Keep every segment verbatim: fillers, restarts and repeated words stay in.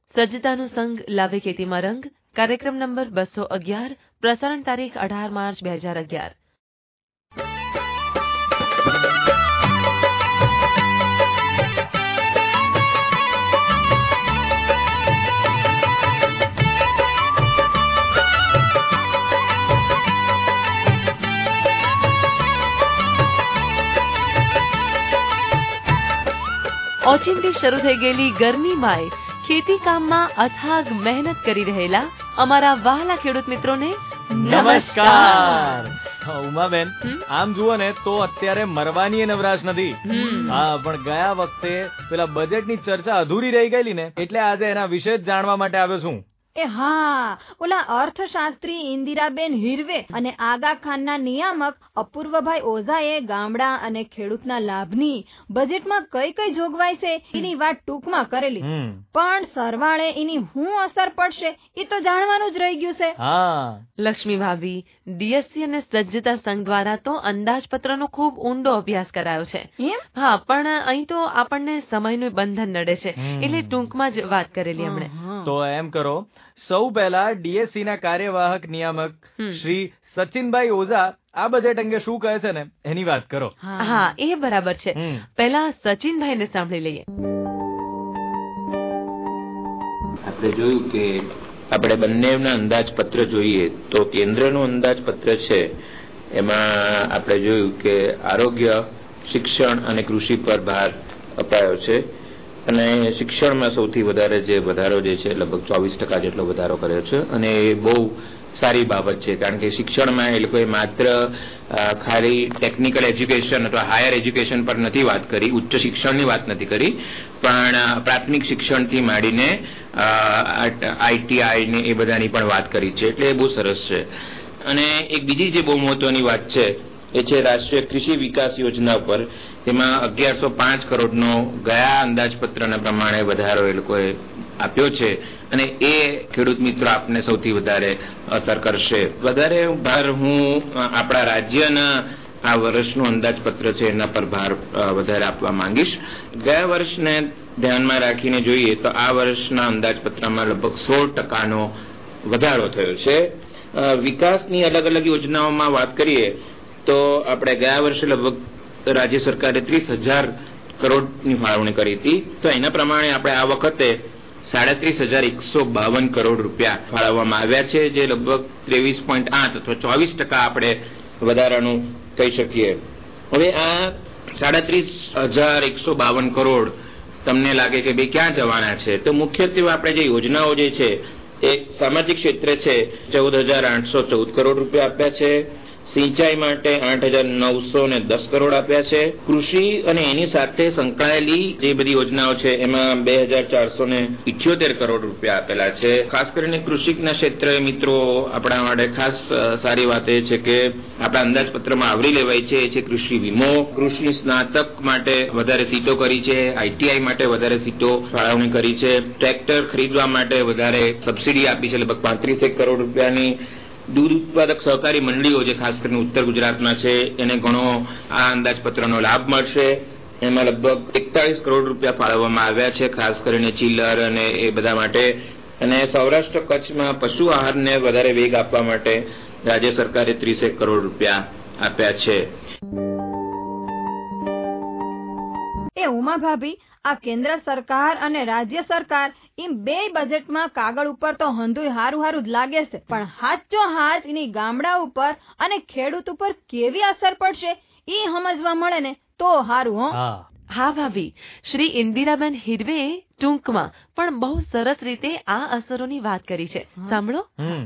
સજ્જતાનું સંગ લાવે ખેતીમાં રંગ કાર્યક્રમ નંબર બસો અગિયાર પ્રસારણ તારીખ અઢાર માર્ચ બે હજાર અગિયાર. ઓચિંતી શરૂ થઈ ગયેલી ગરમીમાંય ખેતી કામમાં અથાગ મહેનત કરી રહેલા અમારા વહાલા ખેડૂત મિત્રોને નમસ્કાર. ઉમાબેન, આમ જુઓ ને તો અત્યારે મરવાની નવરાશ નથી. હા, પણ ગયા વખતે પેલા બજેટની ચર્ચા અધૂરી રહી ગયેલી ને, એટલે આજે એના વિશે જ જાણવા માટે આવ્યો છું. એ હા, ઓલા અર્થશાસ્ત્રી ઇન્દિરાબેન હિરવે અને આગા ખાનના નિયામક અપૂર્વભાઈ ઓઝાએ ગામડા અને ખેડૂતના લાભની બજેટમાં કઈ કઈ જોગવાઈ છે એની વાત ટૂંકમાં કરેલી, પણ સરવાળે એની શું અસર પડશે એ તો જાણવાનું જ રહી ગયું છે. હા, લક્ષ્મી ભાભી, ડીએસસી અને સજ્જતા સંઘ દ્વારા તો અંદાજપત્રનો ખૂબ ઊંડો અભ્યાસ કરાયો છે. હા, પણ અહીં તો આપણને સમયનું બંધન નડે છે, એટલે ટૂંકમાં જ વાત કરેલી એમણે. તો એમ કરો, સૌ પહેલા ડીએસસી ના કાર્યવાહક નિયામક શ્રી સચિનભાઈ ઓઝા આ બજેટ અંગે શું કહે છે ને એની વાત કરો. હા, એ બરાબર છે. પહેલા સચિનભાઈ ને સાંભળી લઈએ. આપણે જોયું કે આપણે બંનેના અંદાજપત્ર જોઈએ તો કેન્દ્રનું અંદાજપત્ર છે એમાં આપણે જોયું કે આરોગ્ય, શિક્ષણ અને કૃષિ પર ભાર અપાયો છે અને શિક્ષણમાં સૌથી વધારે જે વધારો જે છે લગભગ ચોવીસ ટકા જેટલો વધારો કર્યો છે અને એ બહુ સારી બાબત છે, કારણ કે શિક્ષણમાં એ લોકોએ માત્ર ખાલી ટેકનિકલ એજ્યુકેશન અથવા હાયર એજ્યુકેશન પર નથી વાત કરી, ઉચ્ચ શિક્ષણની વાત નથી કરી, પણ પ્રાથમિક શિક્ષણથી માંડીને આઈટીઆઈ ને એ બધાની પણ વાત કરી છે, એટલે એ બહુ સરસ છે. અને એક બીજી જે બહુ મહત્વની વાત છે એ છે રાષ્ટ્રીય કૃષિ વિકાસ યોજના પર. તેમાં અગિયારસો પાંચ કરોડનો ગયા અંદાજપત્રના પ્રમાણે વધારો એ લોકોએ આપ્યો છે અને એ ખેડૂત મિત્રો આપને સૌથી વધારે અસર કરશે. વધારે ભાર હું આપણા રાજ્યના આ વર્ષનું અંદાજપત્ર છે એના પર ભાર વધારે આપવા માંગીશ. ગયા વર્ષને ધ્યાનમાં રાખીને જોઈએ તો આ વર્ષના અંદાજપત્રમાં લગભગ સોળ ટકાનો વધારો થયો છે. વિકાસની અલગ અલગ યોજનાઓમાં વાત કરીએ તો આપણે ગયા વર્ષે લગભગ રાજ્ય સરકારે ત્રીસ હજાર કરોડની ફાળવણી કરી હતી, તો એના પ્રમાણે આપણે આ વખતે સાડત્રીસ હજાર એકસો બાવન કરોડ રૂપિયા ફાળવવામાં આવ્યા છે, જે લગભગ ત્રેવીસ પોઈન્ટ આઠ અથવા ચોવીસ ટકા આપણે વધારાનું કહી શકીએ. હવે આ સાડત્રીસ હજાર એકસો બાવન કરોડ તમને લાગે કે ભાઈ ક્યાં જવાના છે, તો મુખ્યત્વે આપણે જે યોજનાઓ જે છે એ સામાજિક ક્ષેત્રે છે ચૌદ હજાર આઠસો ચૌદ કરોડ રૂપિયા આપ્યા છે, સિંચાઈ માટે આઠ હજાર નવસો ને દસ કરોડ આપ્યા છે, કૃષિ અને એની સાથે સંકળાયેલી જે બધી યોજનાઓ છે એમાં બે હજાર ચારસો ને ઇઠ્યોતેર કરોડ રૂપિયા આપેલા છે. ખાસ કરીને કૃષિના ક્ષેત્રે મિત્રો આપણા માટે ખાસ સારી વાત એ છે કે આપણા અંદાજપત્રમાં આવરી લેવાય છે એ છે કૃષિ વીમો. કૃષિ સ્નાતક માટે વધારે સીટો કરી છે, આઈટીઆઈ માટે વધારે સીટો ફાળવણી કરી છે, ટ્રેક્ટર ખરીદવા માટે વધારે સબસિડી આપી છે લગભગ પાંત્રીસેક કરોડ રૂપિયાની. દૂધ ઉત્પાદક સહકારી મંડળીઓ જે ખાસ કરીને ઉત્તર ગુજરાતમાં છે એને ઘણો આ અંદાજપત્રનો લાભ મળશે. એમાં લગભગ એકતાલીસ કરોડ રૂપિયા ફાળવવામાં આવ્યા છે, ખાસ કરીને ચીલર અને એ બધા માટે. અને સૌરાષ્ટ્ર કચ્છમાં પશુ આહારને વધારે વેગ આપવા માટે રાજ્ય સરકારે ત્રીસેક કરોડ રૂપિયા આપ્યા છે. એ ઉમા ભાભી, આ કેન્દ્ર સરકાર અને રાજ્ય સરકાર એમ બે બજેટમાં કાગળ ઉપર તો હંધુય હારું હારું જ લાગે છે, પણ હાચો હાચ એની ગામડા ઉપર અને ખેડૂત ઉપર કેવી અસર પડશે એ સમજવા મળે ને તો હારું. હો હા ભાભી, શ્રી ઇન્દિરાબેન હિરવે ટૂંકમાં પણ બહુ સરસ રીતે આ અસરોની વાત કરી છે, સાંભળો.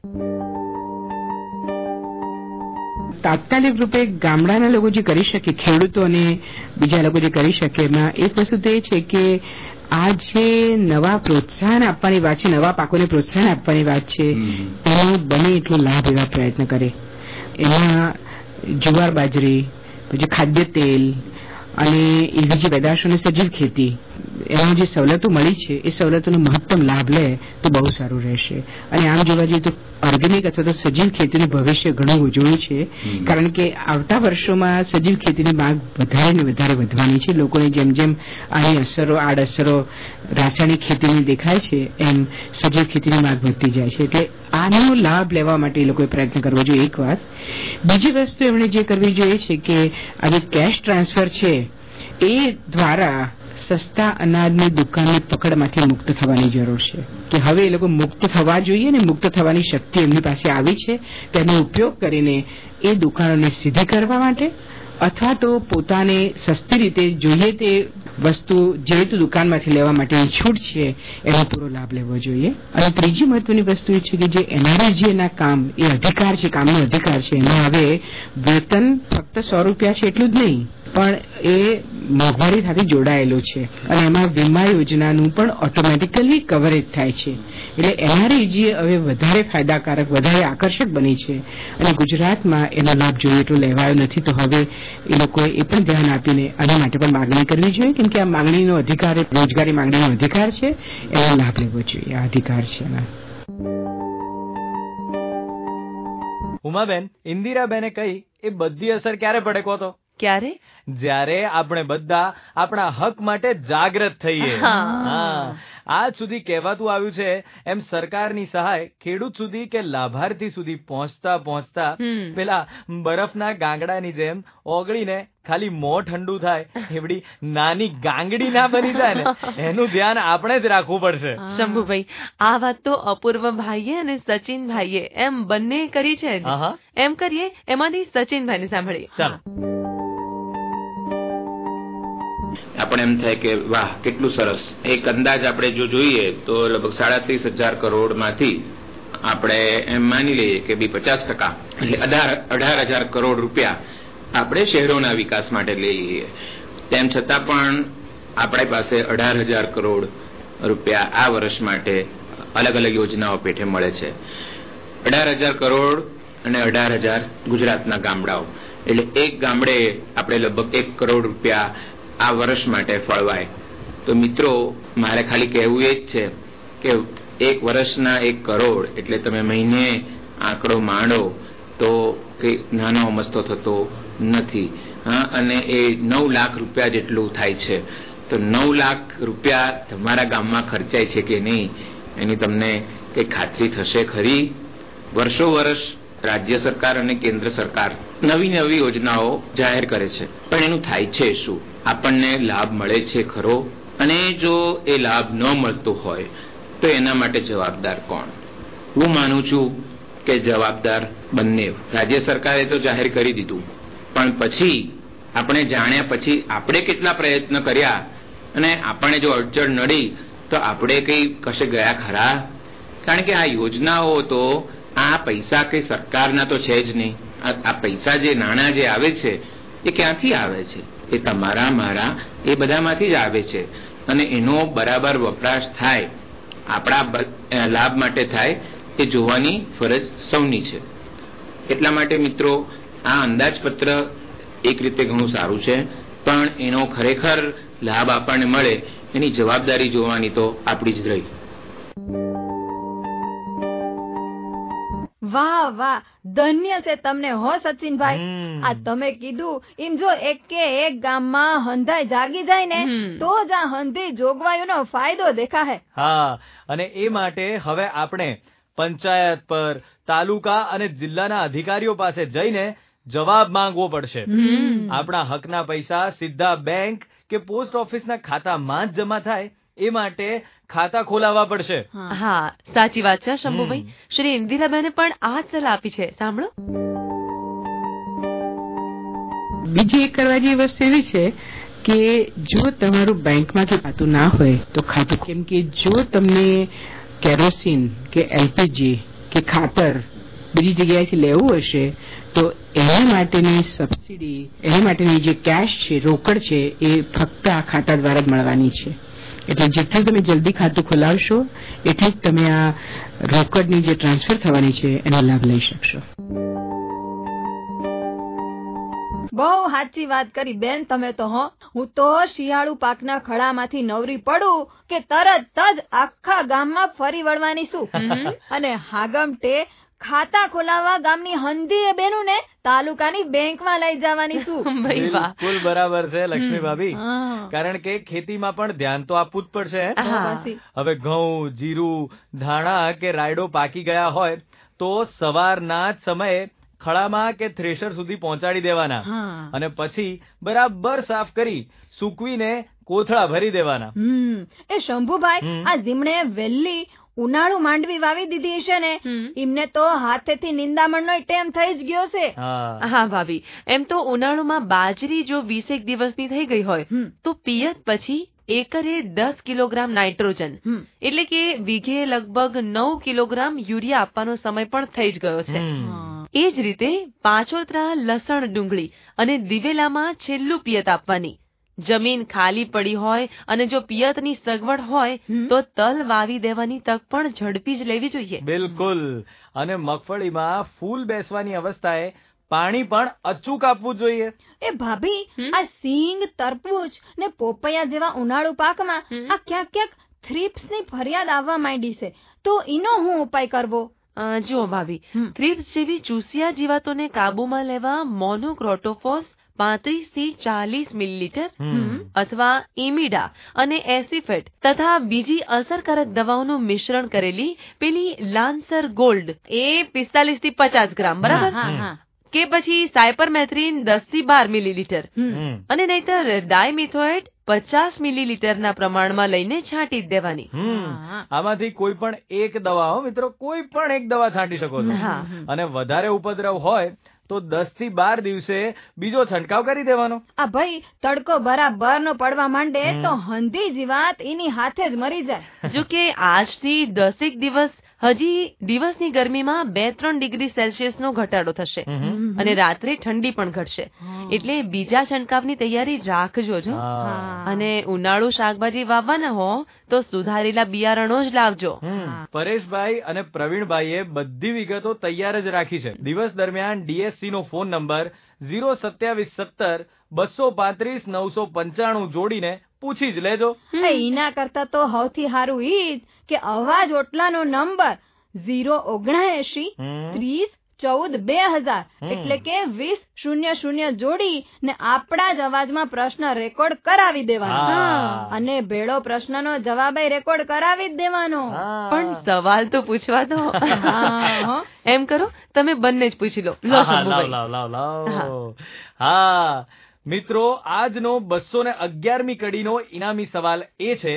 તાત્કાલિક રૂપે ગામડાના લોકો જે કરી શકે, ખેડૂતો અને બીજા લોકો જે કરી શકે, એમાં એક વસ્તુ તો એ છે કે આ જે નવા પ્રોત્સાહન આપવાની વાત છે, નવા પાકોને પ્રોત્સાહન આપવાની વાત છે, એનો બને એટલો લાભ એવા પ્રયત્ન કરે. એમાં જુવાર બાજરી, પછી ખાદ્ય તેલ અને એવી જે પેદાશોની સજીવ ખેતી, એમાં જે સવલતો મળી છે એ સવલતોનો મહત્તમ લાભ લે તો બહુ સારું રહેશે. અને આમ જોવા જઈએ તો ઓર્ગેનિક અથવા તો સજીવ ખેતીનું ભવિષ્ય ઘણું ઉજળું છે, કારણ કે આવતા વર્ષોમાં સજીવ ખેતીની માંગ વધારે ને વધારે વધવાની છે. લોકોને જેમ જેમ આની અસરો આડઅસરો રાસાયણિક ખેતીની દેખાય છે એમ સજીવ ખેતીની માંગ વધતી જાય છે. એટલે આનો લાભ લેવા માટે એ લોકોએ પ્રયત્ન કરવો જોઈએ, એક વાત. બીજી વસ્તુ એમણે જે કરવી જોઈએ છે કે આ જે કેશ ટ્રાન્સફર છે એ દ્વારા સસ્તા અનાજની દુકાનની પકડમાંથી મુક્ત થવાની જરૂર છે. કે હવે એ લોકો મુક્ત થવા જોઈએ ને મુક્ત થવાની શક્તિ એમની પાસે આવી છે, તેનો ઉપયોગ કરીને એ દુકાનોને સીધી કરવા માટે અથવા તો પોતાને સસ્તી રીતે જોઈએ તે વસ્તુ જે તે દુકાનમાંથી લેવા માટેની છૂટ છે એનો પૂરો લાભ લેવો જોઈએ. અને ત્રીજી મહત્વની વસ્તુ એ છે કે જે એનઆરઈજીએના કામ એ અધિકાર છે, કામનો અધિકાર છે, એમાં હવે વેતન ફક્ત સો રૂપિયા છે એટલું જ નહીં, પણ એ મોંઘવારી સાથે જોડાયેલું છે અને એમાં વીમા યોજનાનું પણ ઓટોમેટિકલી કવરેજ થાય છે. એટલે એનઆરઈજી હવે વધારે ફાયદાકારક, વધારે આકર્ષક બની છે અને ગુજરાતમાં એનો લાભ જોઈએ એટલો લેવાયો નથી. તો હવે એ લોકોએ એ પણ ધ્યાન આપીને આના માટે પણ માગણી કરવી જોઈએ, કેમ કે આ માગણીનો અધિકાર, રોજગારી માગણીનો અધિકાર છે, એનો લાભ લેવો જોઈએ. આ અધિકાર છે એના. ઉમાબેન, ઇન્દિરાબેને કહી એ બધી અસર ક્યારે પડે કહો તો? ક્યારે? જ્યારે આપણે બધા આપણા હક માટે જાગૃત થઈએ. હા, આજ સુધી કહેવાતું આવ્યું છે એમ સરકારની સહાય ખેડૂત સુધી કે લાભાર્થી સુધી પહોંચતા પહોંચતા પેલા બરફના ગાંગડાની જેમ ઓગળીને ખાલી મોં ઠંડુ થાય એવડી નાની ગાંગડી ના બની જાય ને એનું ધ્યાન આપણે જ રાખવું પડશે. શંભુભાઈ, આ વાત તો અપૂર્વભાઈએ અને સચિનભાઈએ એમ બંને કરી છે. એમ કરીએ, એમાંથી સચિનભાઈને સાંભળીએ. ચાલો. આપણે એમ થાય કે વાહ કેટલું સરસ. એક અંદાજ આપણે જો જોઈએ તો લગભગ સાડત્રીસ હજાર કરોડ માંથી આપણે એમ માની લઈએ કે બી પચાસ ટકા એટલે અઢાર અઢાર હજાર કરોડ રૂપિયા આપણે શહેરોના વિકાસ માટે લઈએ. તેમ છતાં પણ આપણી પાસે અઢાર હજાર કરોડ રૂપિયા આ વર્ષ માટે અલગ અલગ યોજનાઓ પેટે મળે છે. અઢાર હજાર કરોડ અને અઢાર હજાર ગુજરાતના ગામડાઓ એટલે એક ગામડે આપણે લગભગ એક કરોડ રૂપિયા આ વર્ષ માટે ફળવાય. તો મિત્રો, મારે ખાલી કહેવું એ જ છે કે એક વર્ષના એક કરોડ એટલે તમે મહિને આંકડો માંડો તો કે નાનો અમસ્તો થતો નથી. હા, અને એ નવ લાખ રૂપિયા જેટલું થાય છે. તો નવ લાખ રૂપિયા તમારા ગામમાં ખર્ચાય છે કે નહીં એની તમને કઈ ખાતરી થશે ખરી? વર્ષો વર્ષ રાજ્ય સરકાર અને કેન્દ્ર સરકાર નવી નવી યોજનાઓ જાહેર કરે છે, પણ એનું થાય છે શું? આપણને લાભ મળે છે ખરો? અને જો એ લાભ ન મળતો હોય તો એના માટે જવાબદાર કોણ? હું માનું છું કે જવાબદાર બંને. રાજ્ય સરકારે તો જાહેર કરી દીધું, પણ પછી આપણે જાણ્યા પછી આપણે કેટલા પ્રયત્ન કર્યા અને આપણને જો અડચણ નડી તો આપણે કઈ કશે ગયા ખરા? કારણ કે આ યોજનાઓ તો આ પૈસા કઈ સરકારના તો છે જ નહીં. આ પૈસા જે નાણાં જે આવે છે એ ક્યાંથી આવે છે? એ તમારા મારા એ બધામાંથી જ આવે છે અને એનો બરાબર વપરાશ થાય, આપણા લાભ માટે થાય એ જોવાની ફરજ સૌની છે. એટલા માટે મિત્રો, આ અંદાજપત્ર એક રીતે ઘણું સારું છે, પણ એનો ખરેખર લાભ આપણને મળે એની જવાબદારી જોવાની તો આપણી જ રહી. વાહ વાહ, ધન્ય છે તમને હો સચિનભાઈ. આ તમે કીધું એમ જો એક કે એક ગામમાં હંધાઈ જાગી જાય ને તો જ આ હંધી જોગવાઈનો ફાયદો દેખાય. હા, અને એ માટે હવે આપણે પંચાયત પર, તાલુકા અને જિલ્લાના અધિકારીઓ પાસે જઈને જવાબ માંગવો પડશે. આપણા હકના પૈસા સીધા બેંક કે પોસ્ટ ઓફિસના ખાતામાં જ જમા થાય એ માટે ખાતા ખોલાવવા પડશે. હા, સાચી વાત છે શંભુભાઈ. શ્રી ઇન્દિરાબેને પણ આ જ સલાહ આપી છે, સાંભળો. બીજી એક કરવા જેવી વસ્તુ એવી છે કે જો તમારું બેંકમાં કે ખાતું ના હોય તો ખાતું, કેમ કે જો તમને કેરોસીન કે એલપીજી કે ખાતર બીજી જગ્યાએથી લેવું હશે તો એના માટેની સબસિડી, એના માટેની જે કેશ છે, રોકડ છે, એ ફક્ત આ ખાતા દ્વારા જ મળવાની છે. એટલે જેટલું તમે જલ્દી ખાતું ખોલાવશો એટલું જ તમે આ રોકડની જે ટ્રાન્સફર થવાની છે એનો લાભ લઈ શકશો. બહુ સાચી વાત કરી બેન તમે તો. હો હું તો શિયાળુ પાકના ખળામાંથી નવરી પડું કે તરત જ આખા ગામમાં ફરી વળવાની છું અને હાગમટે ખાતા ખોલાવવા ગામની હંધી બેનું ને તાલુકાની બેંકમાં લઈ જવાની છું. બિલકુલ બરાબર છે લક્ષ્મી ભાભી, કારણ કે ખેતીમાં પણ ધ્યાન તો આપવું જ પડશે. હવે ઘઉં, જીરું, ધાણા કે રાયડો પાકી ગયા હોય તો સવારના જ સમયે ખળામાં કે થ્રેશર સુધી પહોંચાડી દેવાના અને પછી બરાબર સાફ કરી સૂકવીને કોથળા ભરી દેવાના. એ શંભુભાઈ, આ જીમણે વેલ્લી ઉનાળુ માંડવી વાવી દીધી છે ને, એમને તો હાથેથી નિંદામણનો ટેમ થઈ જ ગયો છે. હા ભાભી, એમ તો ઉનાળુમાં બાજરી જો વીસેક દિવસની થઈ ગઈ હોય તો પિયત પછી એકરે દસ કિલોગ્રામ નાઇટ્રોજન એટલે કે વીઘે લગભગ નવ કિલોગ્રામ યુરિયા આપવાનો સમય પણ થઈ જ ગયો છે. એ જ રીતે પાંચોતરા, લસણ, ડુંગળી અને દિવેલામાં છેલ્લું પિયત આપવાની. જમીન ખાલી પડી હોય અને જો પિયતની સગવડ હોય તો તલ વાવી દેવાની તક પણ ઝડપી જ લેવી જોઈએ. બિલકુલ. અને મગફળીમાં ફૂલ બેસવાની અવસ્થાએ પાણી પણ અચૂક આપવું જોઈએ. એ ભાભી, આ સિંગ, તરબૂચ ને પોપૈયા જેવા ઉનાળુ પાકમાં આ ક્યાંક ક્યાંક થ્રીપ્સની ફરિયાદ આવવા માંડી છે, તો એનો હું ઉપાય કરવો? જુઓ ભાભી, થ્રીપ્સ જેવી ચૂસિયા જીવાતોને કાબુમાં લેવા મોનોક્રોટોફોસ પાંત્રીસ થી ચાલીસ મિલીલીટર અથવા ઇમિડા અને એસિફેટ તથા બીજી અસરકારક દવાઓનું મિશ્રણ કરેલી પેલી લાન્સર ગોલ્ડ એ પિસ્તાલીસ થી પચાસ ગ્રામ બરાબર, કે પછી સાયપરમેથ્રિન દસ થી બાર મિલીલીટર અને નહીતર ડાયમિથોએટ પચાસ મિલીલીટર ના પ્રમાણમાં લઈને છાંટી દેવાની. આમાંથી કોઈ પણ એક દવા, મિત્રો, કોઈ પણ એક દવા છાંટી શકો છો. અને વધારે ઉપદ્રવ હોય તો દસ થી બાર દિવસે બીજો છંટકાવ કરી દેવાનો. આ ભાઈ, તડકો બરાબર નો પડવા માંડે તો હંધી જીવાત એની હાથે જ મરી જાય. જો કે આજથી દસેક દિવસ હજી દિવસની ગરમીમાં બે ત્રણ ડિગ્રી સેલ્સિયસ નો ઘટાડો થશે અને રાત્રે ઠંડી પણ ઘટશે, એટલે બીજા છંટકાવની તૈયારી રાખજો છો. અને ઉનાળુ શાકભાજી વાવવાના હો તો સુધારેલા બિયારણો જ લાવજો. પરેશભાઈ અને પ્રવીણભાઈએ બધી વિગતો તૈયાર જ રાખી છે. દિવસ દરમિયાન ડીએસસી નો ફોન નંબર ઝીરો સત્યાવીસ સત્તર બસો પાંત્રીસ નવસો પંચાણું જોડીને પૂછી જ લેજો. એના કરતા તો સૌથી સારું ઈ કે અવાજ ઓટલાનો નંબર ઝીરો ઓગણએસી ત્રીસ ચૌદ બે હજાર એટલે કે વીસ શૂન્ય શૂન્ય જોડી ને આપણા જ અવાજમાં પ્રશ્ન રેકોર્ડ કરાવી દેવાનો અને ભેળો પ્રશ્નનો જવાબ રેકોર્ડ કરાવી જ દેવાનો. પણ સવાલ તો પૂછવા દો. એમ કરો, તમે બંને જ પૂછી લો. લો શંભુભાઈ. લાવ લાવ લાવ. હા મિત્રો, આજનો બસો ને અગિયારમી કડીનો ઇનામી સવાલ એ છે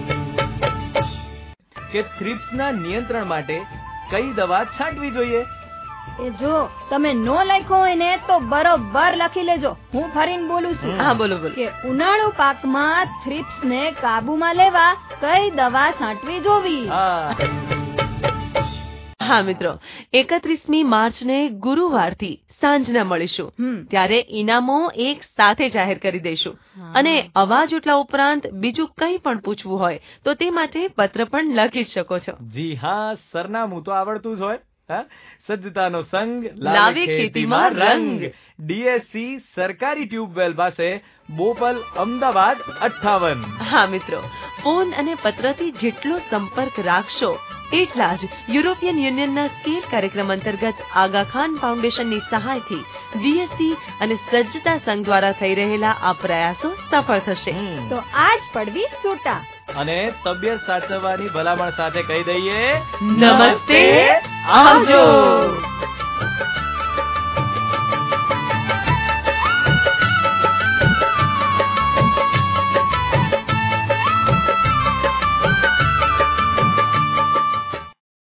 કે થ્રિપ્સના નિયંત્રણ માટે કઈ દવા છાંટવી જોઈએ? એ જો તમે નો લખ્યો હોય ને તો બરોબર લખી લેજો. હું ફરીને બોલું છું. હા, બોલો બોલો. કે ઉનાળુ પાકમાં થ્રિપ્સ ને કાબુમાં લેવા કઈ દવા છાંટવી જોવી? હા મિત્રો, એકત્રીસમી માર્ચ ને ગુરુવારથી સાંજના મળીશું. ત્યારે ઇનામો એક સાથે જાહેર કરી દઈશું અને અવાજ ઓટલા ઉપરાંત બીજું કંઈ પણ પૂછવું હોય તો તે માટે પત્ર પણ લખી શકો છો. જી હા, સરનામું તો આવડતું જ હોય. સજ્જતાનો સંગ લાવે ખેતીમાં રંગ. ડીએસસી સરકારી ટ્યુબવેલ પાસે, બોપલ, અમદાવાદ અઠ્ઠાવન. હા મિત્રો, ફોન અને પત્રથી જેટલો સંપર્ક રાખશો એટલા જ યુરોપિયન યુનિયનના સ્કેલ કાર્યક્રમ અંતર્ગત આગા ખાન ફાઉન્ડેશનની સહાયથી ડીએસસી અને સજ્જતા સંઘ દ્વારા થઈ રહેલા આ પ્રયાસો સફળ થશે. તો આજ પડવી છૂટા અને તબિયત સાચવવાની ભલામણ સાથે કહી દઈએ નમસ્તે, આવજો.